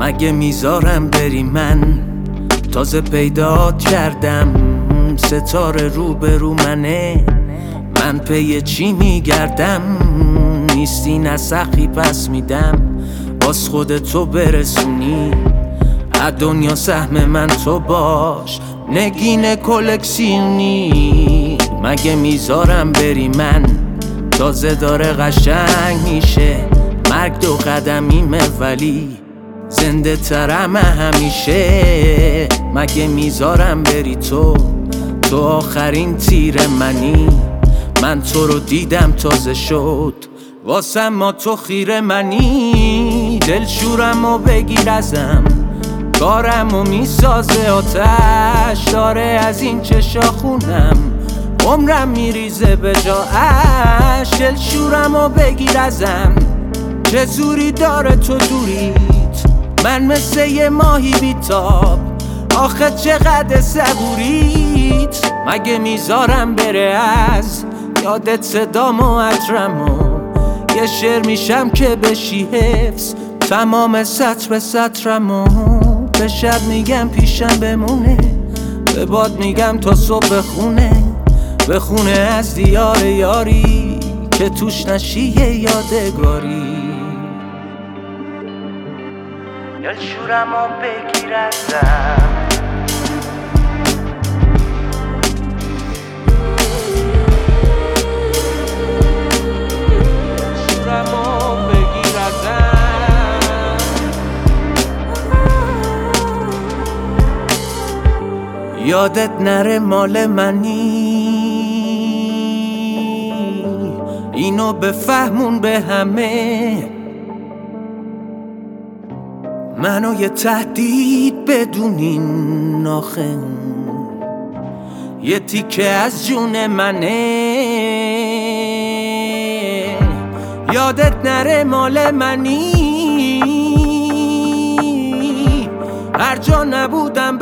مگه میذارم بری؟ من تازه پیدات کردم، ستاره روبرو منه، من پی چی میگردم؟ نیستی نسخی پس میدم، باز خودتو برسونی از دنیا سهم من تو باش، نگین کلکسیونی. مگه میذارم بری؟ من تازه داره قشنگ میشه، مرگ 2 قدمیمه ولی زنده ترم همیشه. مگه میذارم بری؟ تو آخرین تیر منی، من تو رو دیدم تازه شد واسم ما تو خیره منی. دلشورم و بگیر ازم، کارم و میسازه آتش داره از این چشا خونم، عمرم میریزه به جا اش. دلشورم و بگیر ازم، چه زوری داره تو دوریت، من مثل یه ماهی بیتاب، آخه چقدر صبوریت. مگه میذارم بره از یادت صدام و عطرمو، یه شعر میشم که بشی حفظ تمام سطر به سطرمو. به شب میگم پیشم بمونه، به باد میگم تا صبح بخونه از دیار یاری که توش نشی یادگاری. دلشورم و بگیر ازم، دلشورم و بگیر ازم. یادت نره مال منی، اینو بفهمون به همه، منو یه تهدید بدونین آخه، یه تیکه از جون منه. یادت نره مال منی، هر جا نبودم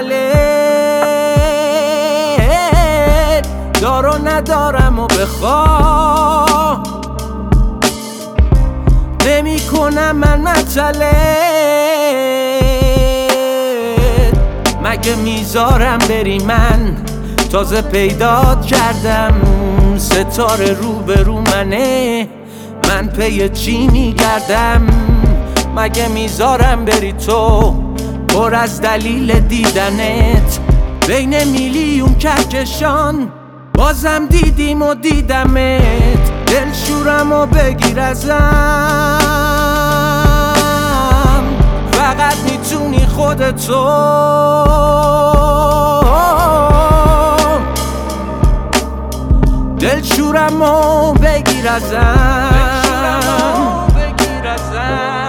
بغلت، دار و ندارم و بخواه نمی کنم من مطلت. مگه میذارم بری؟ من تازه پیدات کردم، ستاره روبرو منه، من پی چی میگردم؟ مگه میذارم بری؟ تو پر از دلیل دیدنت، بین میلیون کهکشان بازم دیدیم و دیدمت. دلشورم و بگیر ازم، فقط میتونی خودتو. دلشورم و بگیر ازم.